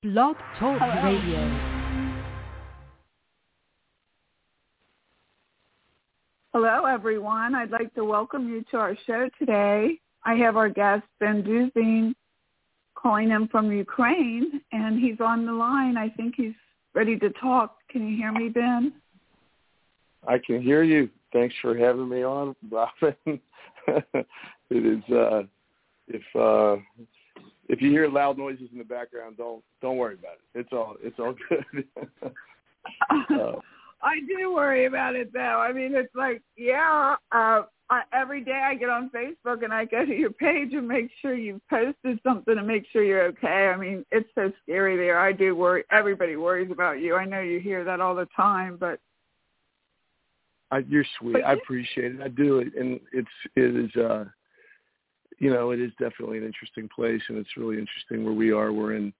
Blog Talk Hello. Radio. Hello, everyone. I'd like to welcome you to our show today. I have our guest, Ben Duzin, calling him from Ukraine, and he's on the line. I think he's ready to talk. Can you hear me, Ben? I can hear you. Thanks for having me on, Robin. It is if you hear loud noises in the background, don't worry about it. It's all good. I do worry about it, though. I mean, it's like, every day I get on Facebook and I go to your page and make sure you've posted something and make sure you're okay. I mean, it's so scary there. I do worry. Everybody worries about you. I know you hear that all the time, but. You're sweet. I appreciate it. I do. And it is definitely an interesting place, and it's really interesting where we are. We're in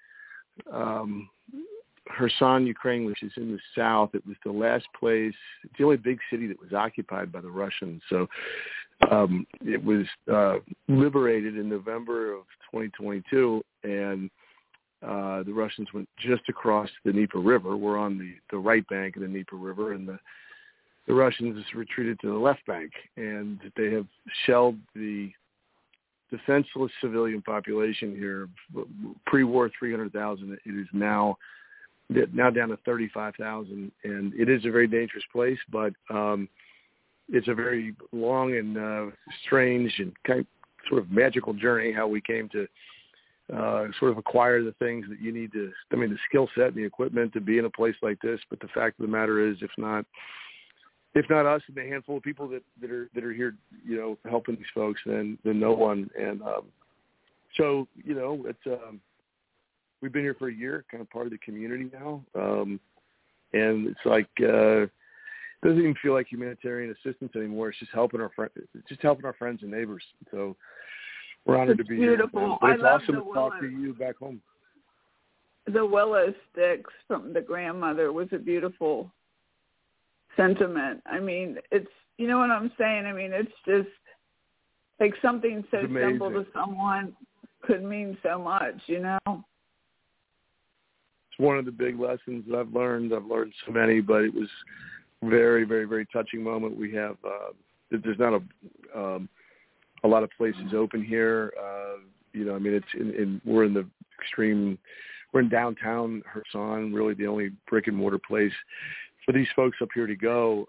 Kherson, Ukraine, which is in the south. It was the last place. It's the only big city that was occupied by the Russians. So it was liberated in November of 2022, and the Russians went just across the Dnieper River. We're on the right bank of the Dnieper River, and the Russians retreated to the left bank, and they have shelled the defenseless civilian population here. Pre-war, 300,000. It is now down to 35,000, and it is a very dangerous place, but it's a very long and strange and sort of magical journey how we came to sort of acquire the things that you need to, the skill set and the equipment to be in a place like this. But the fact of the matter is, if not us and a handful of people that are here, helping these folks, then no one. And so, it's we've been here for a year, kind of part of the community now, and it's like it doesn't even feel like humanitarian assistance anymore. It's just helping our friends and neighbors. So we're honored to be beautiful. Here. But it's awesome to talk willow. to you back home. The willow sticks from the grandmother was a beautiful sentiment. I mean, it's, you know what I'm saying? I mean, it's just like something so simple to someone could mean so much, It's one of the big lessons that I've learned. I've learned so many, but it was very, very, very touching moment. We have, there's not a lot of places open here. It's we're in the extreme, we're in downtown Kherson, really the only brick and mortar place for these folks up here to go.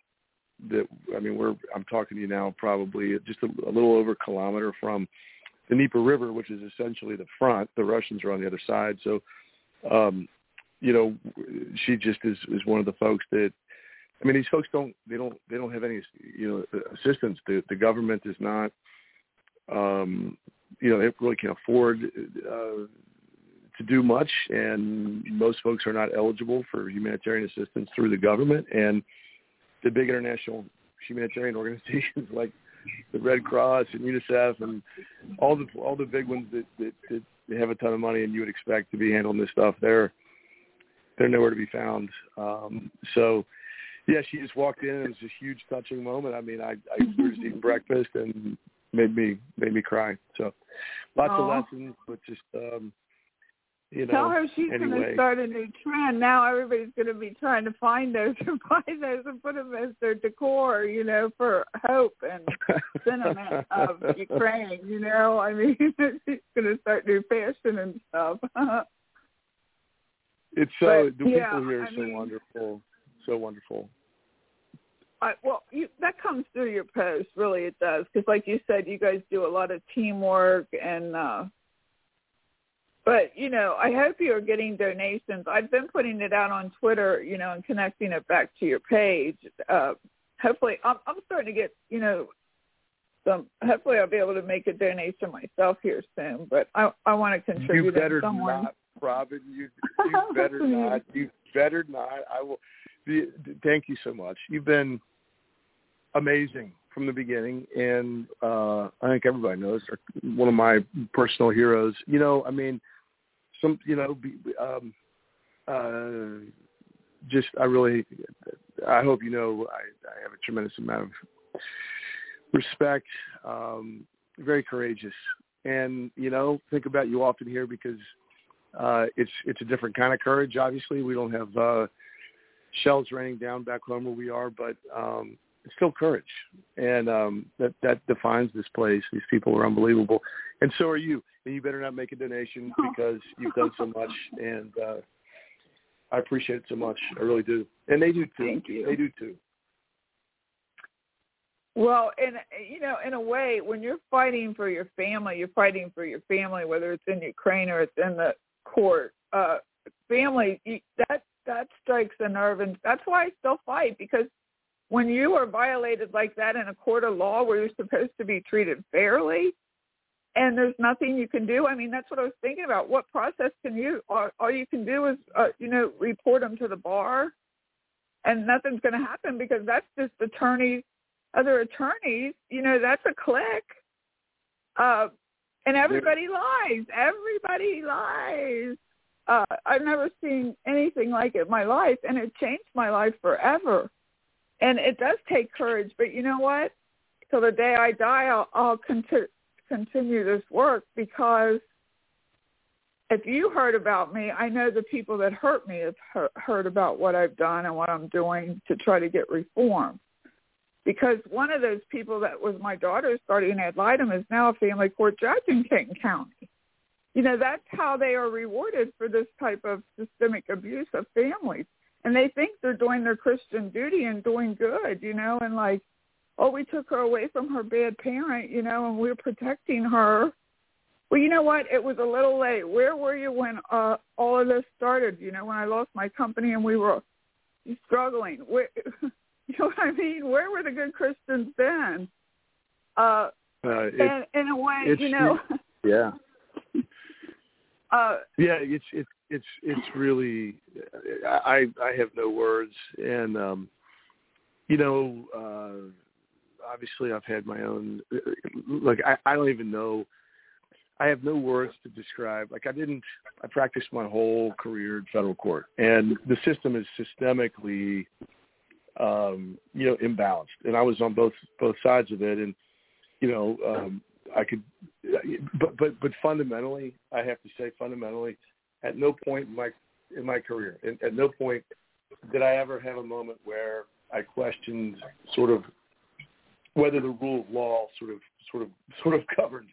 I'm talking to you now probably just a little over a kilometer from the Dnieper River, which is essentially the front. The Russians are on the other side. So, she just is one of the folks that, these folks don't have any, assistance. The government is not, they really can't afford to do much, and most folks are not eligible for humanitarian assistance through the government. And the big international humanitarian organizations like the Red Cross and UNICEF and all the big ones that have a ton of money and you would expect to be handling this stuff, they're nowhere to be found. So yeah, she just walked in and it was a huge touching moment. I we were just eating breakfast and made me cry. So lots of lessons, but just tell her she's going to start a new trend. Now everybody's going to be trying to find those and buy those and put them as their decor, for hope and sentiment of Ukraine, She's going to start new fashion and stuff. It's the people here are so wonderful, so wonderful. That comes through your post, really it does, because like you said, you guys do a lot of teamwork and but, I hope you're getting donations. I've been putting it out on Twitter, and connecting it back to your page. Hopefully, I'm starting to get, hopefully I'll be able to make a donation myself here soon. But I want to contribute in some way. You better not, Robin. You better not. You better not. I will. Thank you so much. You've been amazing from the beginning, and I think everybody knows one of my personal heroes. I hope I have a tremendous amount of respect, very courageous. And, think about you often here because It's a different kind of courage. Obviously, we don't have shells raining down back home where we are, but it's still courage, and that defines this place. These people are unbelievable, and so are you. And you better not make a donation because you've done so much, and I appreciate it so much. I really do, and they do too. Thank you. They do too. Well, and in a way, when you're fighting for your family, you're fighting for your family, whether it's in Ukraine or it's in the court. Family, that strikes a nerve, and that's why I still fight, because when you are violated like that in a court of law where you're supposed to be treated fairly, and there's nothing you can do. I mean, that's what I was thinking about. What process can you? All you can do is, report them to the bar, and nothing's going to happen because that's just other attorneys. That's a clique, and everybody lies. Everybody lies. I've never seen anything like it in my life, and it changed my life forever. And it does take courage, but you know what? Till the day I die, I'll continue this work, because if you heard about me, I know the people that hurt me have heard about what I've done and what I'm doing to try to get reform. Because one of those people that was my daughter's guardian ad litem is now a family court judge in Kenton County. That's how they are rewarded for this type of systemic abuse of families. And they think they're doing their Christian duty and doing good, and like, oh, we took her away from her bad parent, and we're protecting her. Well, you know what? It was a little late. Where were you when all of this started, when I lost my company and we were struggling? Where, you know what I mean? Where were the good Christians then? And in a way, Yeah. It's really, I have no words, and obviously I've had my own, I don't even know, I have no words to describe. I practiced my whole career in federal court, and the system is systemically imbalanced, and I was on both sides of it, and I could, but fundamentally, I have to say, at no point in my career, at no point did I ever have a moment where I questioned sort of whether the rule of law sort of governed,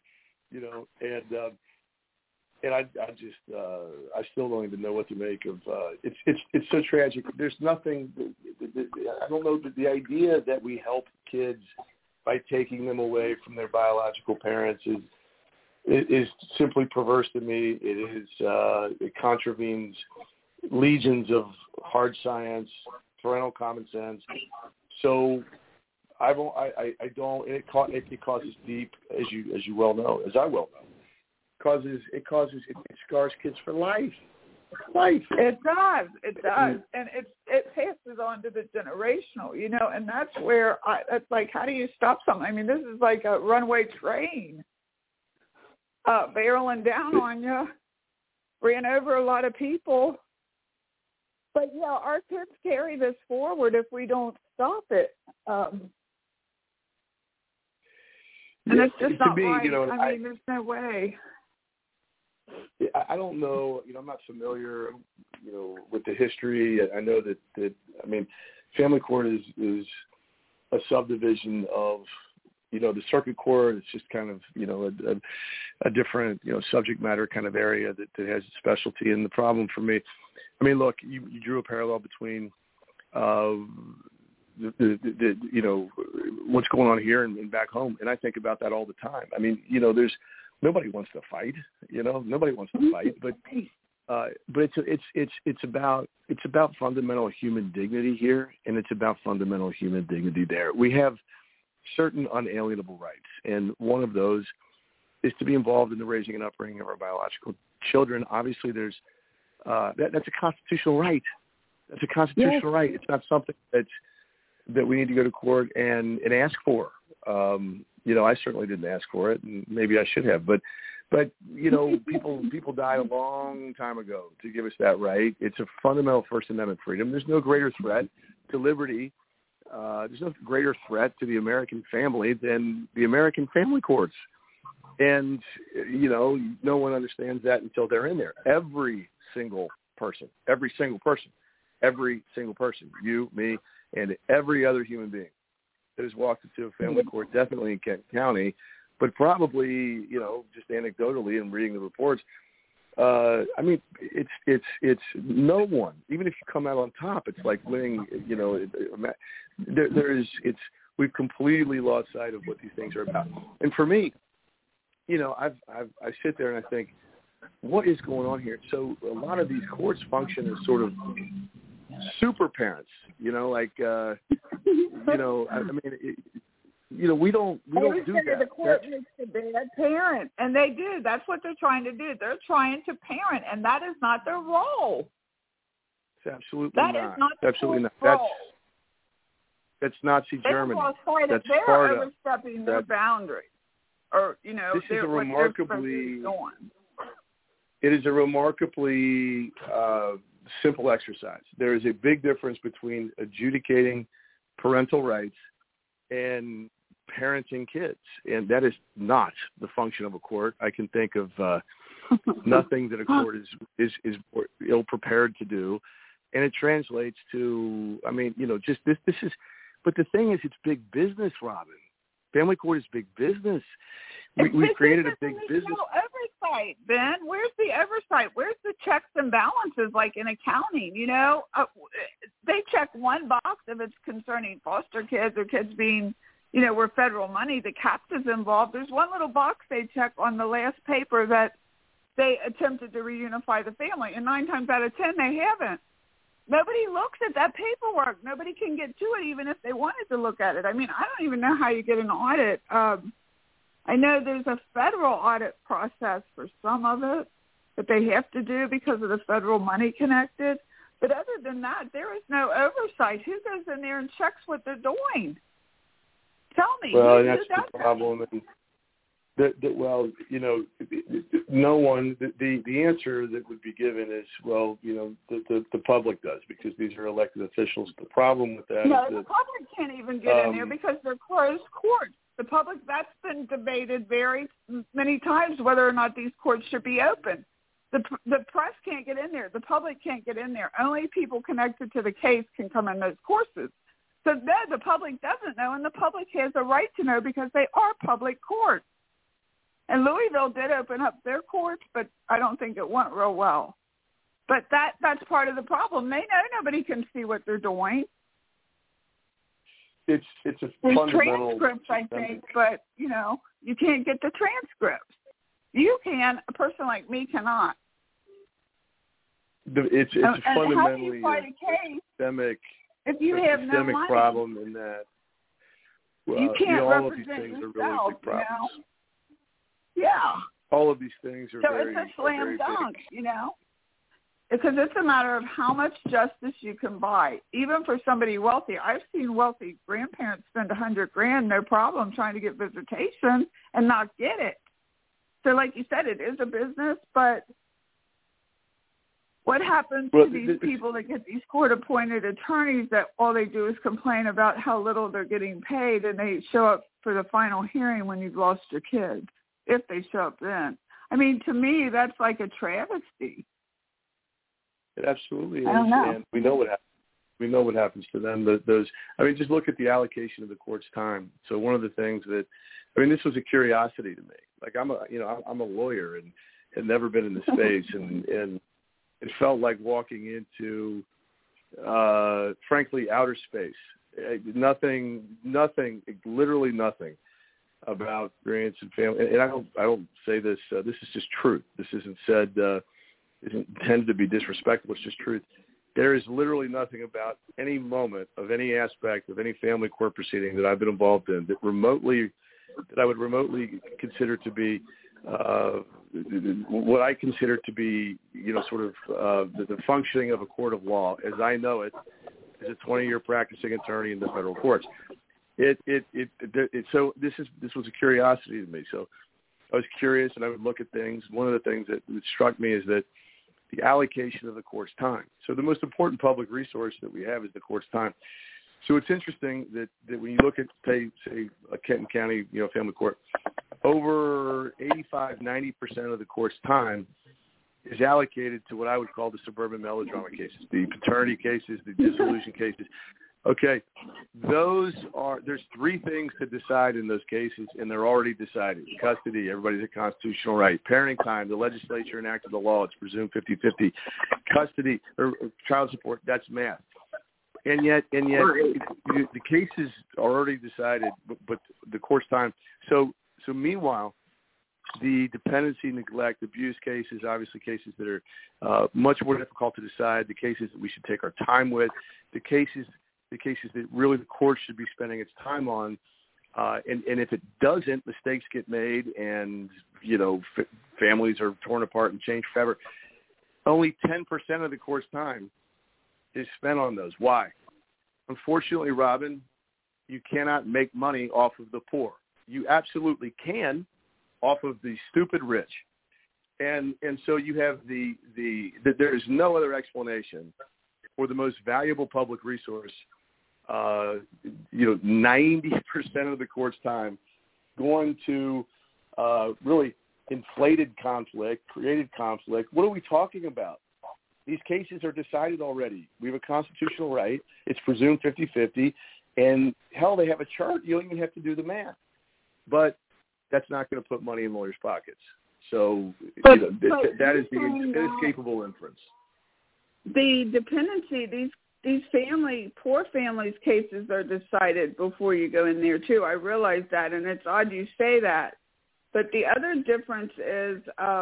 and I still don't even know what to make of. It's so tragic. There's nothing. I don't know. The idea that we help kids by taking them away from their biological parents is simply perverse to me. It contravenes legions of hard science, parental common sense. So I don't. It causes deep, as you well know, as I well know. It scars kids for life. It does, and it passes on to the generational, and that's where it's like, how do you stop something? I mean, this is like a runaway train, barreling down on you, ran over a lot of people. But yeah, our kids carry this forward if we don't stop it, and it's just not right. I mean, there's no way. I don't know. I'm not familiar, with the history. I know that family court is a subdivision of, the circuit court. It's just kind of, a different, subject matter kind of area that has a specialty. And the problem for me, look, you drew a parallel between what's going on here and back home, and I think about that all the time. Nobody wants to fight, Nobody wants to fight, but it's about fundamental human dignity here, and it's about fundamental human dignity there. We have certain unalienable rights, and one of those is to be involved in the raising and upbringing of our biological children. Obviously, there's that's a constitutional right. That's a constitutional right. It's not something that we need to go to court and ask for. I certainly didn't ask for it, and maybe I should have. But people died a long time ago to give us that right. It's a fundamental First Amendment freedom. There's no greater threat to liberty. There's no greater threat to the American family than the American family courts. And, no one understands that until they're in there. Every single person, you, me, and every other human being that has walked into a family court, definitely in Kent County, but probably, just anecdotally and reading the reports, it's no one. Even if you come out on top, it's like winning. We've completely lost sight of what these things are about. And for me, I sit there and I think, what is going on here? So a lot of these courts function as sort of super parents. We don't do that. The court makes a bad parent, and they do. That's what they're trying to do. They're trying to parent, and that is not their role. It's absolutely that not. Is not absolutely not. Role. That's Nazi Germany. That's Sparta. They're overstepping their boundaries, or this is a remarkably. It is a remarkably simple exercise. There is a big difference between adjudicating parental rights and parenting kids, and that is not the function of a court. I can think of nothing that a court is ill prepared to do, and it translates to. Just this is. But the thing is, it's big business, Robin. Family court is big business. We've created a big business. No oversight, Ben. Where's the oversight? Where's the checks and balances like in accounting? They check one box if it's concerning foster kids or kids being, where federal money, the CAPS is involved. There's one little box they check on the last paper that they attempted to reunify the family, and 9 times out of 10 they haven't. Nobody looks at that paperwork. Nobody can get to it even if they wanted to look at it. I don't even know how you get an audit. I know there's a federal audit process for some of it that they have to do because of the federal money connected. But other than that, there is no oversight. Who goes in there and checks what they're doing? Tell me. Well, that's the problem. No one. The answer that would be given is, the public does, because these are elected officials. The problem with that is the public can't even get in there because they're closed courts. The public, that's been debated very many times, whether or not these courts should be open. The press can't get in there. The public can't get in there. Only people connected to the case can come in those courses. So the public doesn't know, and the public has a right to know because they are public courts. And Louisville did open up their courts, but I don't think it went real well. But that's part of the problem. They know nobody can see what they're doing. It's a There's fundamental transcripts, I think, but, you can't get the transcripts. You can. A person like me cannot. It's a fundamentally systemic, if you have no money, problem in that. Well, you can't all of these represent things yourself, are really big problems. Yeah. All of these things are very big. So it's a slam dunk, because it's a matter of how much justice you can buy, even for somebody wealthy. I've seen wealthy grandparents spend $100,000, no problem, trying to get visitation and not get it. So like you said, it is a business, but what happens to these people that get these court-appointed attorneys that all they do is complain about how little they're getting paid, and they show up for the final hearing when you've lost your kids, if they show up then? To me, that's like a travesty. It absolutely is, I don't know. And we know what happens. We know what happens to them. Just look at the allocation of the court's time. So one of the things that, this was a curiosity to me. Like I'm a lawyer and had never been in the space, and it felt like walking into, frankly, outer space. Nothing, literally nothing about grants and family. And I don't say this. This is just truth. This isn't said. Isn't intended to be disrespectful. It's just truth. There is literally nothing about any moment of any aspect of any family court proceeding that I've been involved in that I would remotely consider to be what I consider to be, the functioning of a court of law as I know it as a 20-year practicing attorney in the federal courts. So this was a curiosity to me. So I was curious, and I would look at things. One of the things that struck me is that the allocation of the court's time. So the most important public resource that we have is the court's time. So it's interesting that when you look at, say a Kenton County, family court, over 85, 90% of the court's time is allocated to what I would call the suburban melodrama cases, the paternity cases, the dissolution cases. Okay, there's three things to decide in those cases, and they're already decided. Custody, everybody's a constitutional right. Parenting time, the legislature enacted the law, it's presumed 50-50. Custody, or child support, that's math. And yet the cases are already decided, but the court's time. So meanwhile, the dependency, neglect, abuse cases, obviously cases that are much more difficult to decide, the cases that we should take our time with, the cases that really the court should be spending its time on, and if it doesn't, mistakes get made, and families are torn apart and changed forever. Only 10% of the court's time is spent on those. Why? Unfortunately, Robin, you cannot make money off of the poor. You absolutely can off of the stupid rich, and so you have that there is no other explanation for the most valuable public resource. 90% of the court's time going to really inflated conflict, created conflict. What are we talking about? These cases are decided already. We have a constitutional right. It's presumed 50-50. And, hell, they have a chart. You don't even have to do the math. But that's not going to put money in lawyers' pockets. So that is the inescapable inference. The dependency, these poor families' cases are decided before you go in there, too. I realize that, and it's odd you say that. But the other difference is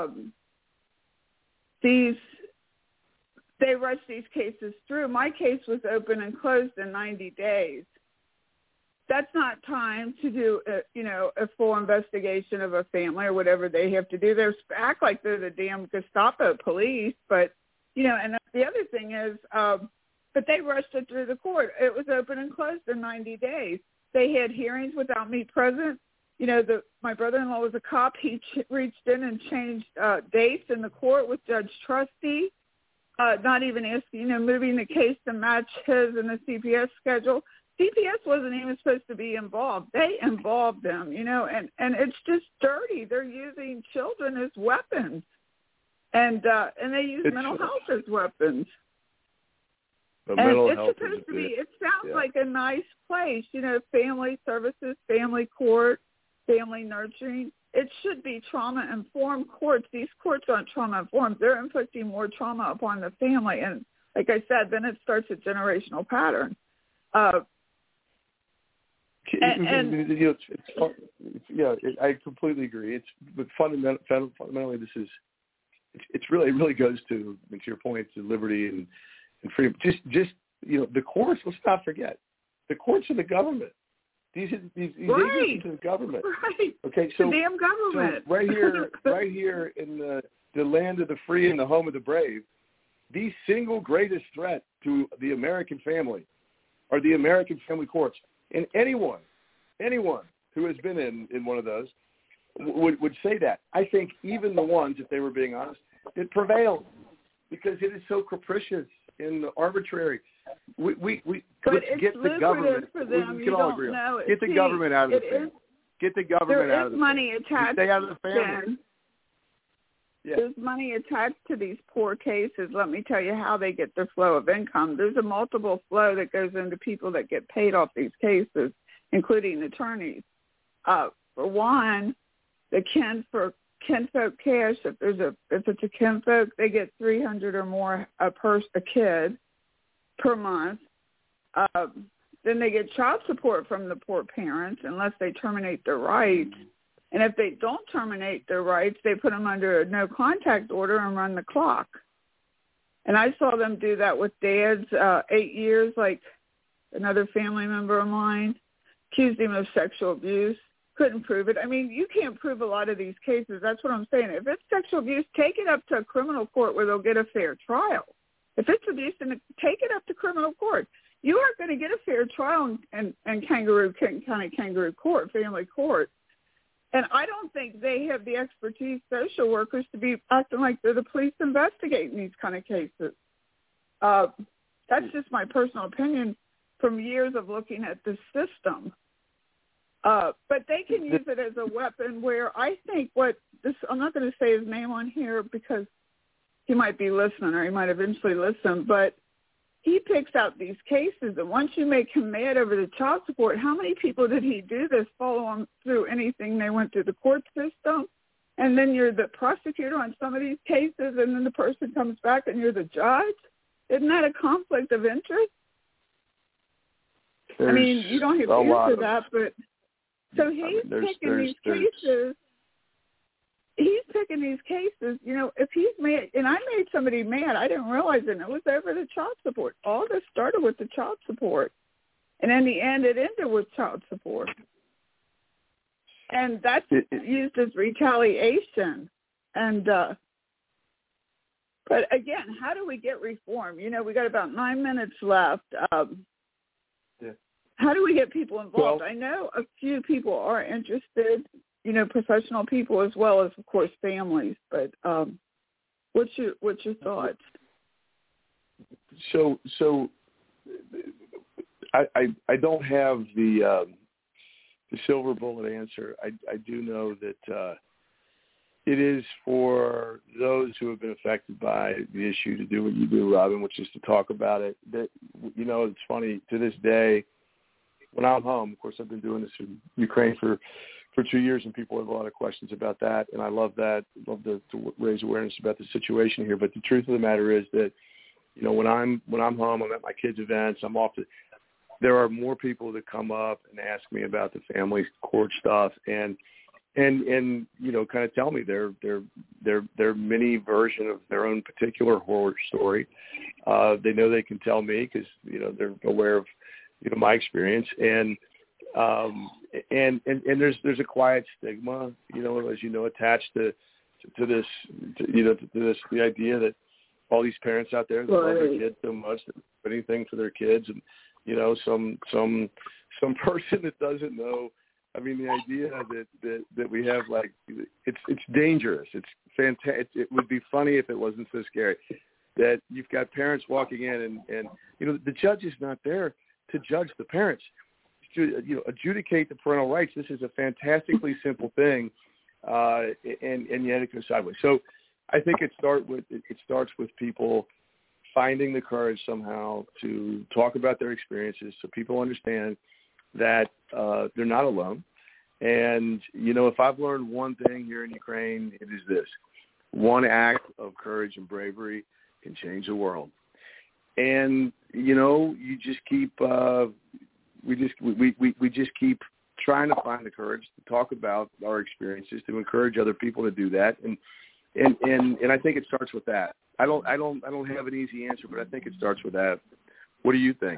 they rush these cases through. My case was open and closed in 90 days. That's not time to do, a full investigation of a family or whatever they have to do. They act like they're the damn Gestapo police, but, and the other thing is, but they rushed it through the court. It was open and closed in 90 days. They had hearings without me present. My brother-in-law was a cop. He reached in and changed dates in the court with Judge Trustee, not even asking, moving the case to match his and the CPS schedule. CPS wasn't even supposed to be involved. They involved them, and it's just dirty. They're using children as weapons, and they use mental health as weapons. And it's supposed to be, it sounds like a nice place, family services, family court, family nurturing. It should be trauma-informed courts. These courts aren't trauma-informed. They're inflicting more trauma upon the family. And like I said, then it starts a generational pattern. I completely agree. But fundamentally, it really goes to your point, to liberty and freedom. Just the courts. Let's not forget, the courts are the government. These agencies are the government. Right. Okay, so the damn government. So right here in the land of the free and the home of the brave, the single greatest threat to the American family are the American family courts. And anyone who has been in one of those would say that. I think even the ones, if they were being honest, it prevailed because it is so capricious and arbitrary. Let's get the government. For them. We can all agree on. Get the government out of the family. Get the government out of the family. There is money attached. Stay out of the family. Yeah. There's money attached to these poor cases. Let me tell you how they get their flow of income. There's a multiple flow that goes into people that get paid off these cases, including attorneys. For one, the kinfolk cash. If it's a kinfolk, they get $300 or more a kid per month. Then they get child support from the poor parents unless they terminate their rights. And if they don't terminate their rights, they put them under a no-contact order and run the clock. And I saw them do that with dads, 8 years, like another family member of mine, accused him of sexual abuse, couldn't prove it. I mean, you can't prove a lot of these cases. That's what I'm saying. If it's sexual abuse, take it up to a criminal court where they'll get a fair trial. If it's abuse, then take it up to criminal court. You aren't going to get a fair trial in County Kangaroo Court, family court. And I don't think they have the expertise, social workers, to be acting like they're the police investigating these kind of cases. That's just my personal opinion from years of looking at this system. But they can use it as a weapon where I think I'm not going to say his name on here because he might be listening or he might eventually listen, but he picks out these cases, and once you make him mad over the child support, how many people did he do this, follow them through anything they went through the court system? And then you're the prosecutor on some of these cases, and then the person comes back and you're the judge? Isn't that a conflict of interest? I mean, you don't have to answer that, but so he's picking these cases. He's picking these cases, you know, if he's mad, and I made somebody mad, I didn't realize it, and it was over the child support. All this started with the child support. And in the end, it ended with child support. And that's used as retaliation. And, but again, how do we get reform? You know, we got about 9 minutes left. How do we get people involved? Well, I know a few people are interested, you know, professional people as well as, of course, families. But what's your thoughts? So I don't have the silver bullet answer. I do know that it is for those who have been affected by the issue to do what you do, Robin, which is to talk about it. That, you know, it's funny, to this day, when I'm home, of course, I've been doing this in Ukraine for 2 years, and people have a lot of questions about that, and I love that. Love to raise awareness about the situation here. But the truth of the matter is that, you know, when I'm home, I'm at my kids' events, I'm off to. There are more people that come up and ask me about the family court stuff, and you know, kind of tell me their mini version of their own particular horror story. They know they can tell me because, you know, they're aware of, you know, my experience, and there's a quiet stigma, you know, as you know, attached to this, the idea that all these parents out there that love their kids so much that do anything for their kids, and, you know, some person that doesn't know. I mean, the idea that we have, like, it's dangerous. It's fantastic. It would be funny if it wasn't so scary. That you've got parents walking in, and you know, the judge is not there to judge the parents, to, you know, adjudicate the parental rights. This is a fantastically simple thing, and yet it goes sideways. So I think it starts with people finding the courage somehow to talk about their experiences, so people understand that they're not alone. And, you know, if I've learned one thing here in Ukraine, it is this: one act of courage and bravery can change the world. And, you know, you just keep we just keep trying to find the courage to talk about our experiences, to encourage other people to do that, and I think it starts with that. I don't have an easy answer, but I think it starts with that. What do you think?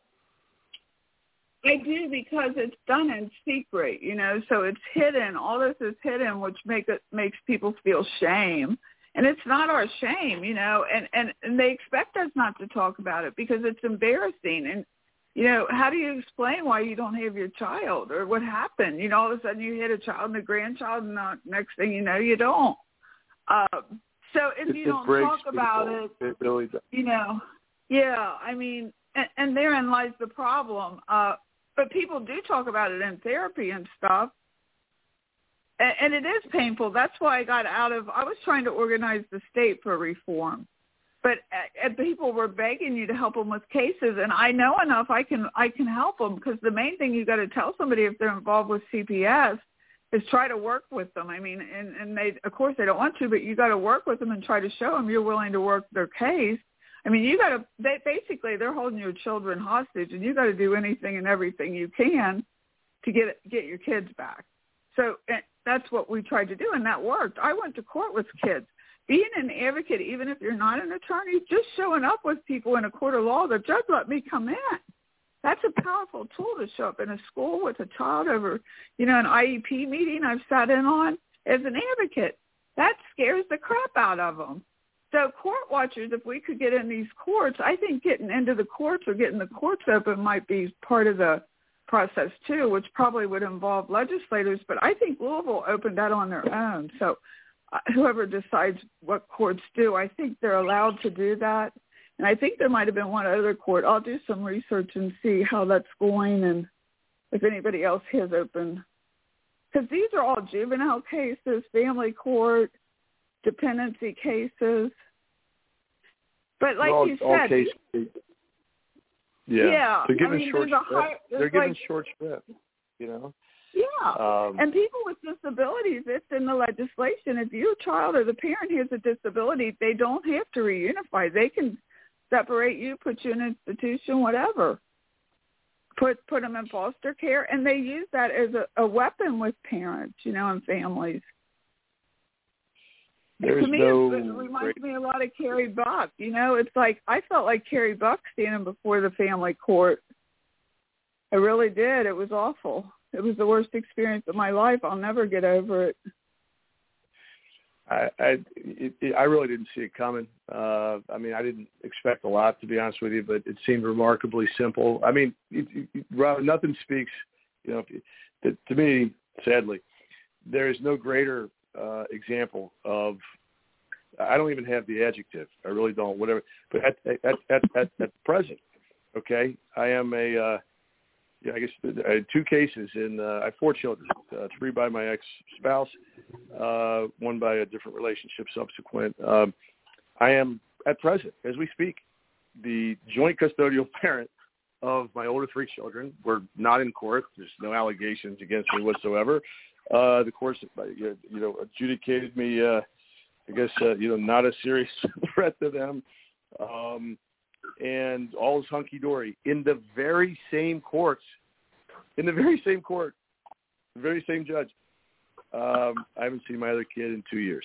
I do, because it's done in secret, you know, so it's hidden. All this is hidden, which makes people feel shame. And it's not our shame, you know, and they expect us not to talk about it because it's embarrassing. And, you know, how do you explain why you don't have your child or what happened? You know, all of a sudden you had a child and a grandchild, and the next thing you know, you don't. So if you don't talk about it really does. You know, yeah, I mean, and therein lies the problem. But people do talk about it in therapy and stuff. And it is painful. That's why I was trying to organize the state for reform. But people were begging you to help them with cases. And I know enough I can help them, because the main thing you got to tell somebody if they're involved with CPS is try to work with them. I mean, and they, of course, they don't want to, but you got to work with them and try to show them you're willing to work their case. I mean, basically they're holding your children hostage, and you got to do anything and everything you can to get your kids back. So that's what we tried to do, and that worked. I went to court with kids. Being an advocate, even if you're not an attorney, just showing up with people in a court of law, the judge let me come in. That's a powerful tool to show up in a school with a child over, you know, an IEP meeting I've sat in on as an advocate. That scares the crap out of them. So court watchers, if we could get in these courts, I think getting into the courts or getting the courts open might be part of the process too, which probably would involve legislators. But I think Louisville opened that on their own. So whoever decides what courts do, I think they're allowed to do that. And I think there might have been one other court. I'll do some research and see how that's going. And if anybody else has open, because these are all juvenile cases, family court, dependency cases. But like you said, they're given they're given short shrift, you know. Yeah, and people with disabilities, it's in the legislation. If your child or the parent has a disability, they don't have to reunify. They can separate you, put you in an institution, whatever. Put them in foster care, and they use that as a weapon with parents, you know, and families. To me, it reminds me a lot of Carrie Buck. You know, it's like I felt like Carrie Buck standing before the family court. I really did. It was awful. It was the worst experience of my life. I'll never get over it. I really didn't see it coming. I mean, I didn't expect a lot, to be honest with you, but it seemed remarkably simple. I mean, Rob, nothing speaks, you know, to me, sadly, there is no greater example of, I don't even have the adjective. I really don't, whatever. But at present, okay, I am I guess I had 2 cases I have 4 children, 3 by my ex-spouse, 1 by a different relationship subsequent. I am, at present, as we speak, the joint custodial parent of my older 3 children. We're not in court. There's no allegations against me whatsoever. The courts, you know, adjudicated me, I guess, you know, not a serious threat to them. And all is hunky-dory. In the very same courts, the very same judge, I haven't seen my other kid in 2 years.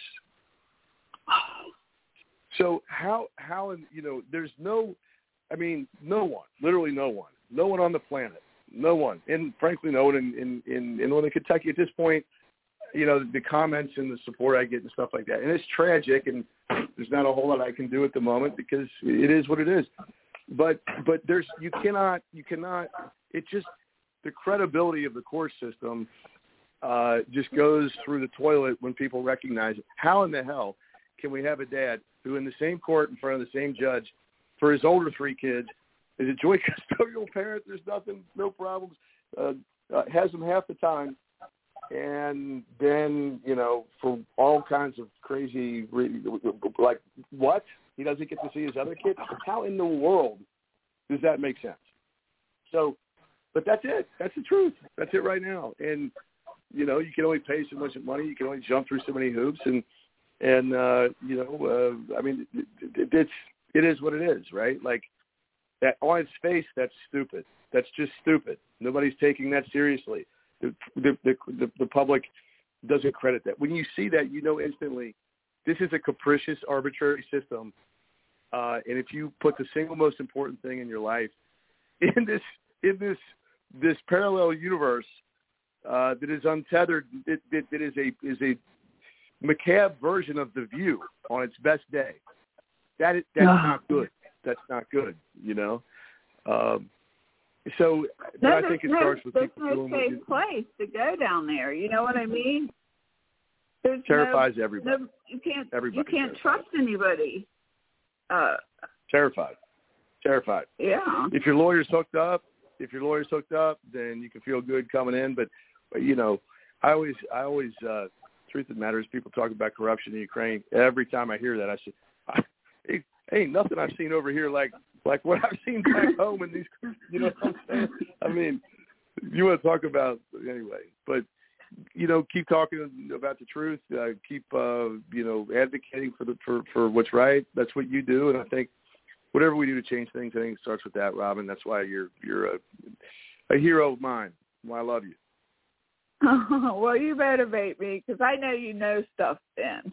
So how, you know, there's no one, literally no one on the planet, no one, and frankly, no one in Northern Kentucky at this point. You know, the comments and the support I get and stuff like that. And it's tragic, and there's not a whole lot I can do at the moment because it is what it is. But you cannot, it just, the credibility of the court system just goes through the toilet when people recognize it. How in the hell can we have a dad who in the same court in front of the same judge for his older 3 kids is a joint custodial parent, there's nothing, no problems, has them half the time, and then, you know, for all kinds of crazy, like, what? He doesn't get to see his other kids? How in the world does that make sense? So, but that's it. That's the truth. That's it right now. And, you know, you can only pay so much money. You can only jump through so many hoops. And you know, I mean, it is what it is, right? Like, that on its face, that's stupid. That's just stupid. Nobody's taking that seriously. The public doesn't credit that. When you see that, you know instantly this is a capricious, arbitrary system. And if you put the single most important thing in your life in this parallel universe that is untethered, that is a macabre version of The View on its best day, that's not good. That's not good. You know. So I think it starts with people doing there's no safe place to go down there. You know what I mean? Terrifies everybody. You can't trust anybody. Terrified. Yeah. If your lawyer's hooked up, then you can feel good coming in. But you know, I always, truth of the matter is, people talk about corruption in Ukraine. Every time I hear that, I say, ain't nothing I've seen over here like what I've seen back home in these, you know what I'm saying? I mean, you want to talk about, anyway, but, you know, keep talking about the truth, keep, you know, advocating for what's right. That's what you do. And I think whatever we do to change things, I think it starts with that, Robin. That's why you're a hero of mine. Why I love you. Oh, well, you motivate me because I know you know stuff, Ben.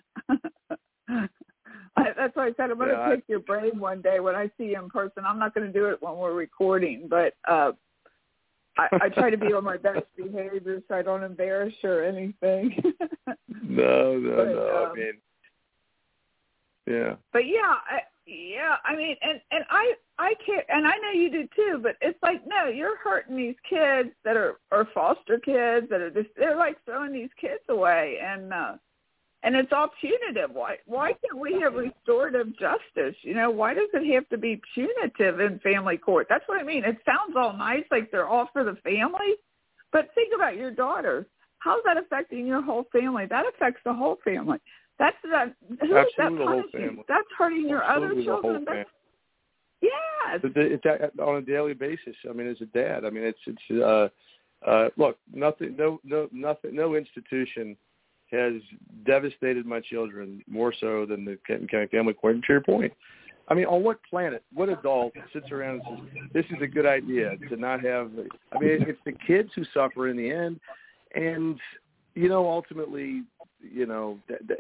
That's why I said I'm going to pick your brain one day when I see you in person. I'm not going to do it when we're recording, but I try to be on my best behavior so I don't embarrass you or anything. No. I mean, yeah. But I mean, and I can't, and I know you do too. But it's like, no, you're hurting these kids that are foster kids that are they're like throwing these kids away, and it's all punitive. Why can't we have restorative justice? You know, why does it have to be punitive in family court? That's what I mean. It sounds all nice, like they're all for the family, But think about your daughters. How's that affecting your whole family? That affects the whole family. That's that. Who is that punishing? That's hurting your other children. Yes. It's on a daily basis. I mean, as a dad, I mean, it's look, no institution has devastated my children more so than the Kenton County Family Court. And to your point, I mean, on what planet, what adult sits around and says, this is a good idea to not have, I mean, it's the kids who suffer in the end. And, you know, ultimately, you know,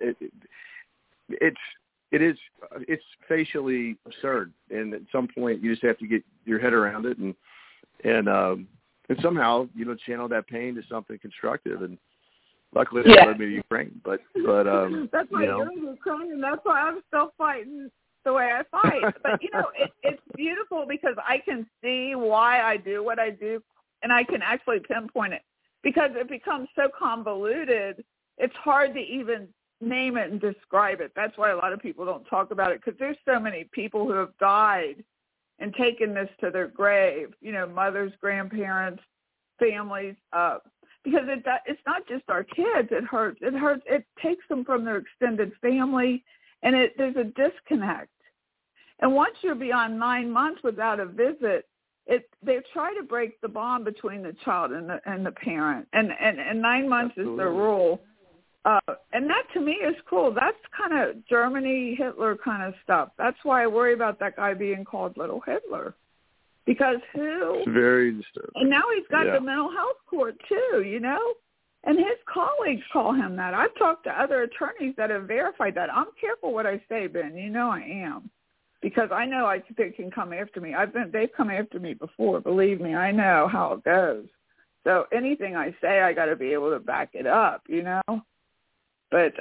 it's facially absurd. And at some point you just have to get your head around it and somehow, you know, channel that pain to something constructive. And luckily that led me to Ukraine. But that's why you're in Ukraine, and that's why I'm still fighting the way I fight. But, you know, it's beautiful because I can see why I do what I do, and I can actually pinpoint it. Because it becomes so convoluted, it's hard to even name it and describe it. That's why a lot of people don't talk about it, because there's so many people who have died and taken this to their grave, you know, mothers, grandparents, families, because it's not just our kids. It hurts. It takes them from their extended family, and there's a disconnect. And once you're beyond 9 months without a visit, they try to break the bond between the child and the parent, and 9 months Absolutely. Is the rule. And that to me is cool. That's kind of Germany, Hitler kind of stuff. That's why I worry about that guy being called Little Hitler, because It's very disturbing. And now he's got the mental health court too, you know, and his colleagues call him that. I've talked to other attorneys that have verified that. I'm careful what I say, Ben. You know I am. Because I know they can come after me. They've come after me before. Believe me, I know how it goes. So anything I say, I got to be able to back it up, you know. But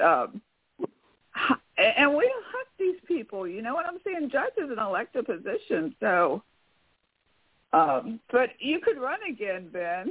and we elect these people, you know what I'm saying? Judge is an elected position, so. But you could run again, Ben.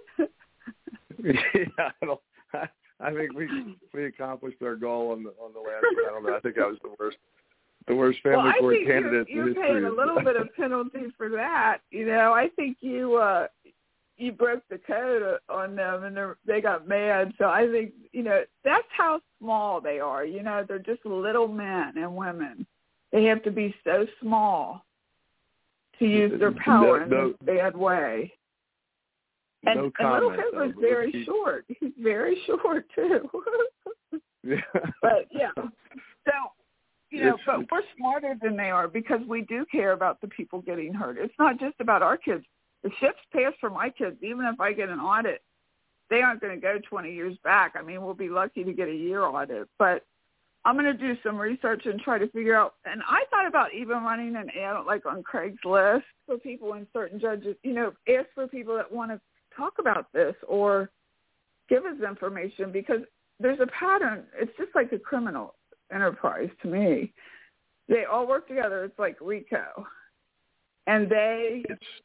Yeah, I think we accomplished our goal on the last one. I don't know. I think I was the worst family court candidate in history. You're paying a little bit of penalty for that. You know, I think you broke the code on them, and they got mad. So I think, you know, that's how small they are. You know, they're just little men and women. They have to be so small to use their power in this bad way. And Little Hitler's very short. He's very short, too. Yeah. But, yeah. So, you know, but we're smarter than they are because we do care about the people getting hurt. It's not just about our kids. The ship's passed for my kids. Even if I get an audit, they aren't going to go 20 years back. I mean, we'll be lucky to get a year audit. But I'm going to do some research and try to figure out. And I thought about even running an ad like on Craigslist for people and certain judges, you know, ask for people that want to talk about this or give us information, because there's a pattern. It's just like a criminal enterprise to me. They all work together. It's like RICO. And the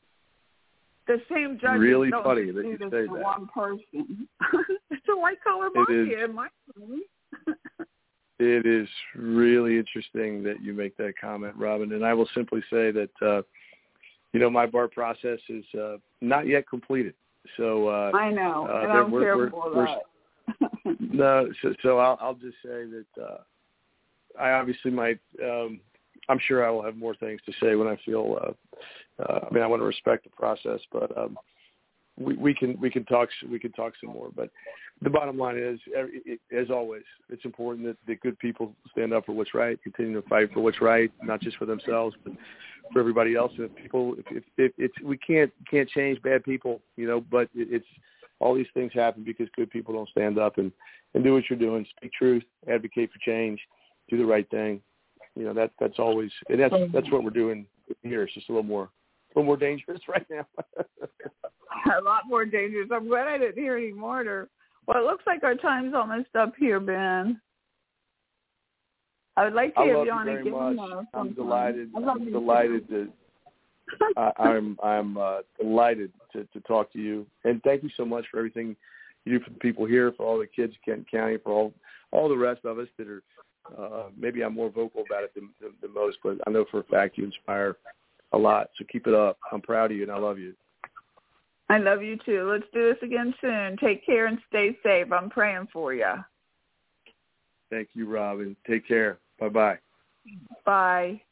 same judges really don't funny just that do you this say to that. one person. It's a white-collar mafia in my opinion. It is really interesting that you make that comment, Robin. And I will simply say that, you know, my bar process is not yet completed. So I know, and I'm careful of that. No, so I'll just say that I obviously might. I'm sure I will have more things to say when I feel. I mean, I want to respect the process, but we can talk some more. But the bottom line is, as always, it's important that good people stand up for what's right, continue to fight for what's right, not just for themselves, but for everybody else. And if we can't change bad people, you know, but it's all these things happen because good people don't stand up and do what you're doing, speak truth, advocate for change, do the right thing. You know, that's always, and that's what we're doing here. It's just a little more dangerous right now. A lot more dangerous. I'm glad I didn't hear any more. Well, it looks like our time's almost up here, Ben. I would like to have you on again. I'm delighted. I'm delighted to talk to you, and thank you so much for everything you do for the people here, for all the kids in Kenton County, for all the rest of us that are. Maybe I'm more vocal about it than most, but I know for a fact you inspire a lot. So keep it up. I'm proud of you, and I love you. I love you too. Let's do this again soon. Take care and stay safe. I'm praying for you. Thank you, Robin. Take care. Bye-bye. Bye.